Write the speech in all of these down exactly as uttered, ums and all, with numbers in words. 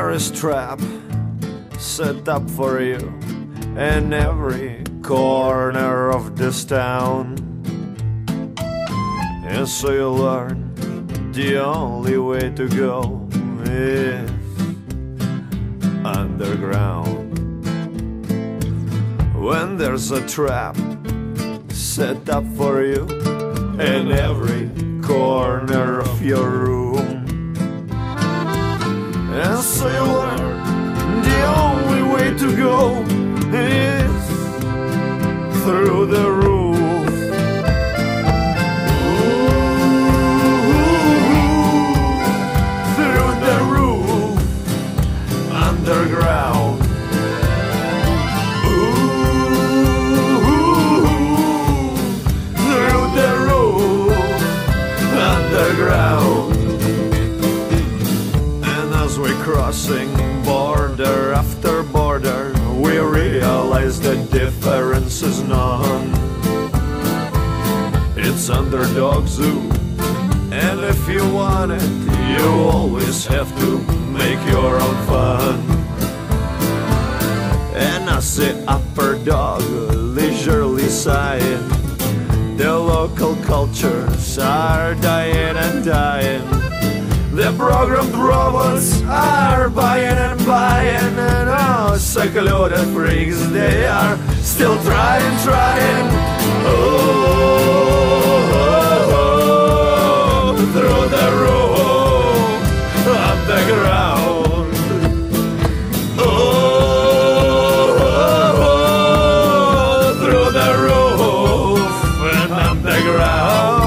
tourist trap set up for you in every corner of this town. And so you learn the only way to go is underground. When there's a trap set up for you in every corner of your room, and so you learn the only way to go is through the roof. Through the roof, underground. Through the roof, underground. And as we're crossing border after border, we realize the difference is none. It's Underdog Zoo, and if you want it, you always have to make your own fun. And I say Upper Dog, leisurely sighing, the local cultures are dying and dying. The programmed robots are buying and buying, and oh, secluded freaks, they are still trying, trying. Oh, oh, oh, through the roof, underground. Oh, oh, oh, through the roof and underground.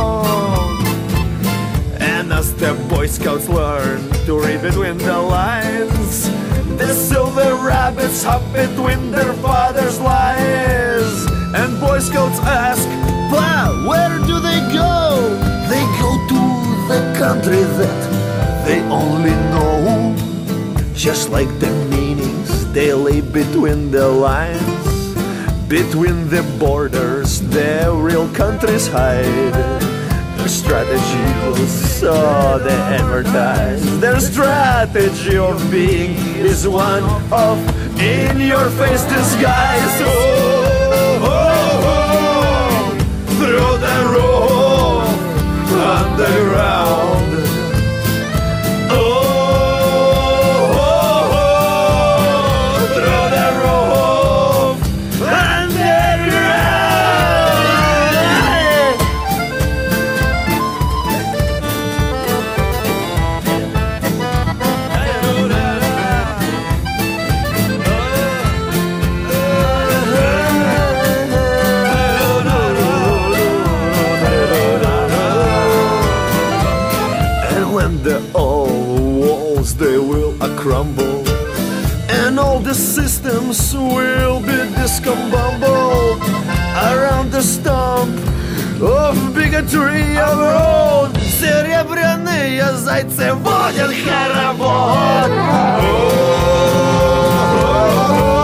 And as the Boy Scouts learn to read between the lines, the silver rabbits hop between their father's lies. And Boy Scouts ask, "Pa, where do they go?" They go to the country that they only know. Just like the meanings they lay between the lines, between the borders the real countries hide. Their strategy was so they advertise. Their strategy of being is one of in-your-face disguise. Oh, oh, oh, through the roof, underground. Oh, oh, oh, through the roof, underground. The old walls, they will a crumble, and all the systems will be discombobbled around the stump of bigotry of road. Серебряные зайцы водят хоровод. Oh, oh, oh.